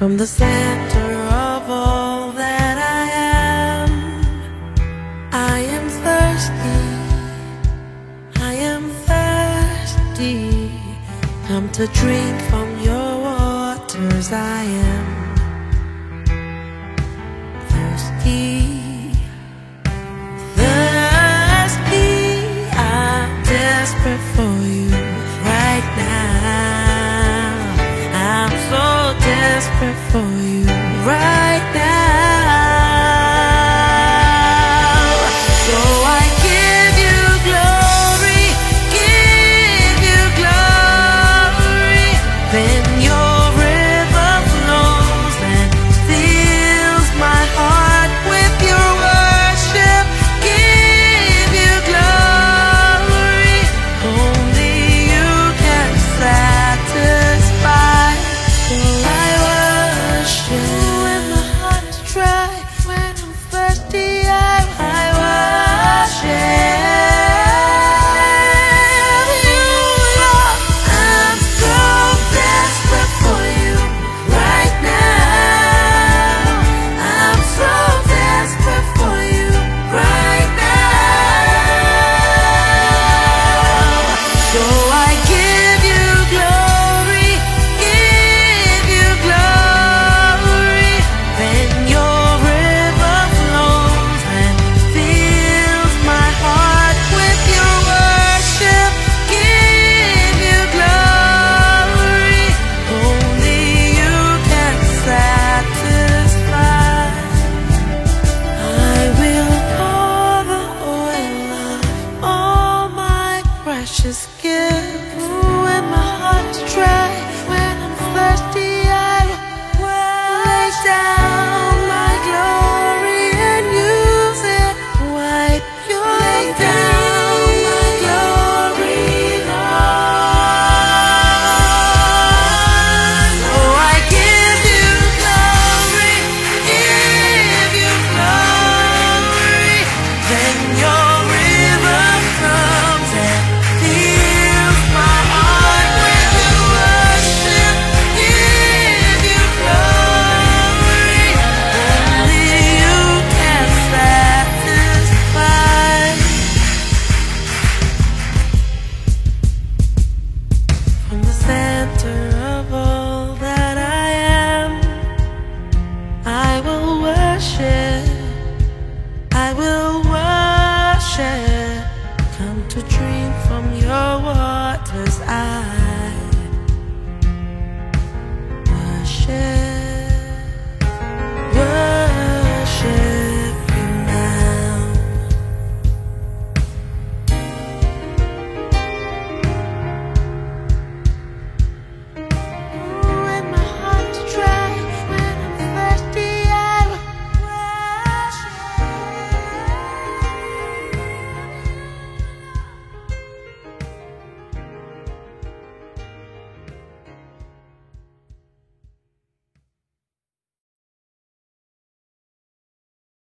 From the center of all that I am thirsty, I am thirsty. Come to drink from your waters, I am thirsty, thirsty. I'm desperate for you right now. I'm so desperate for you right now. So I give you glory, give you glory. Then your river flows and fills my heart with your worship. Give you glory, only you can satisfy. So I worship when my heart is dry, when I'm thirsty. I worship you, Lord. I'm so desperate for you right now. I'm so desperate for you right now. So I give you glory, give you glory. Then your river flows and fills my heart with your worship. Give you glory, only you can satisfy. I will pour the oil of all my precious gifts. When my heart is dry, when I'm thirsty, I will lay down my glory and use it. Wipe your lay down my glory, Lord. So I give you glory, give you glory. Then your river comes and fills my heart with your worship. Give you glory, only you can satisfy. From the center of all that I am, I will worship, I will worship. Come to drink from your waters, I worship.